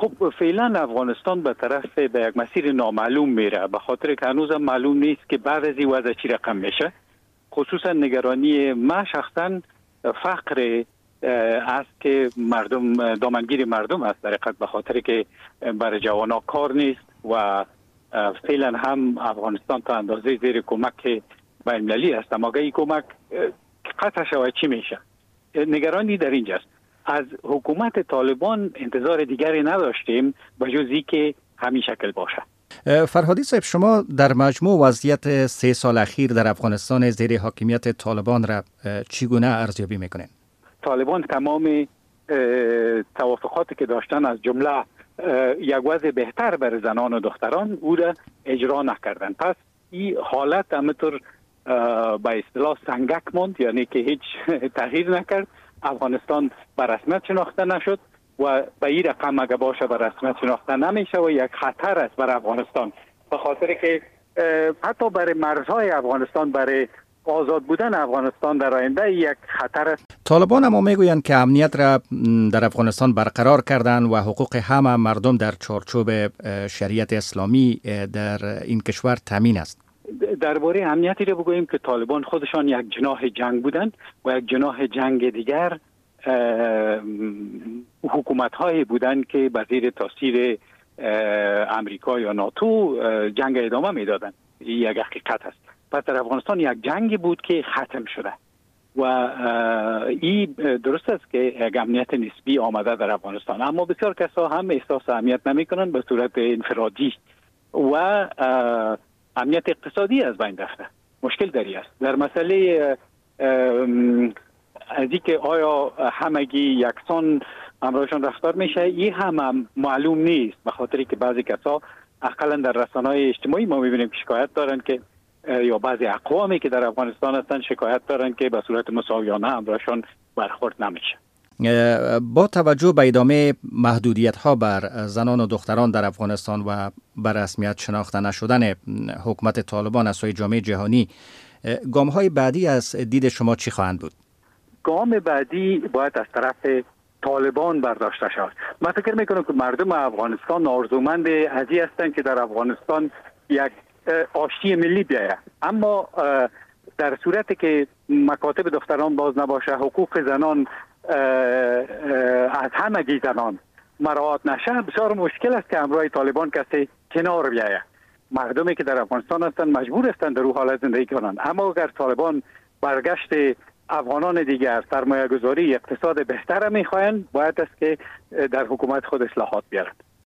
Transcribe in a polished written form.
خب فعلا افغانستان به طرف به یک مسیر نامعلوم میره، به خاطر که هنوز معلوم نیست که بعد از این وضع چی رقم میشه. خصوصا نگرانی ما شخصا فقر است که مردم دامنگیر مردم است، در حقیقت به خاطر که برای جوانا کار نیست و فعلا هم افغانستان تا اندازه زیر کمک بین المللی است، اما اگه این کمک قطع شود چی میشه؟ نگرانی در اینجاست. از حکومت طالبان انتظار دیگری نداشتیم به جز اینکه همین شکل باشه. فرهادی صاحب، شما در مجموع وضعیت 3 سال اخیر در افغانستان زیر حاکمیت طالبان را چگونه ارزیابی میکنین؟ طالبان تمام توافقاتی که داشتن از جمله یک وضع بهتر برای زنان و دختران او را اجرا نکردن. پس این حالت همینطور به اصطلاح سنگک ماند، یعنی که هیچ تغییر نکرد. افغانستان به رسمیت شناخته نشد و به این رقم اگه باشه به رسمیت شناخته نمیشه و یک خطر است برای افغانستان، به خاطر که حتی برای مرزهای افغانستان، برای آزاد بودن افغانستان در آینده یک خطر است. طالبان هم میگویند که امنیت را در افغانستان برقرار کردن و حقوق همه مردم در چارچوب شریعت اسلامی در این کشور تامین است. درباره امنیتی را بگوییم که طالبان خودشان یک جناح جنگ بودند و یک جناح جنگ دیگر حکومت‌هایی بودند که به زیر تاثیر امریکا یا ناتو جنگ ادامه میدادند. یک حقیقت است. پس در افغانستان یک جنگی بود که ختم شده و این درست است که یک امنیت نسبی آمده در افغانستان، اما بسیار کسا هم احساس امنیت نمی کنند به صورت انفرادی و امنیت اقتصادی از بین رفته. مشکل داری است در مسئله از اینکه آیا همگی یکسان همراهشان رفتار میشه، این هم معلوم نیست، به خاطری که بعضی کسا اقلا در رسانه‌های اجتماعی ما میبینیم که شکایت دارن که یا بعضی اقوامی که در افغانستان هستن شکایت دارن که به صورت مساویانه همراهشان برخورد نمیشه. با توجه به ادامه محدودیت‌ها بر زنان و دختران در افغانستان و بر رسمیت شناخته نشدن حکومت طالبان از سوی جامعه جهانی، گام‌های بعدی از دید شما چی خواهند بود؟ گام بعدی باید از طرف طالبان برداشته شود. من فکر میکنم که مردم افغانستان آرزومند از این هستند که در افغانستان یک آشتی ملی بیاید، اما در صورتی که مکاتب دختران باز نباشه، حقوق زنان از همگی زنان مراعات نشه، بسیار مشکل است که همراه طالبان کسی کنار بیاید. مردمی که در افغانستان هستند مجبور هستند در او حالت زندگی کنند، اما اگر طالبان برگشت افغانان دیگر، سرمایه گذاری، اقتصاد بهتر میخواهند، باید است که در حکومت خود اصلاحات بیارند.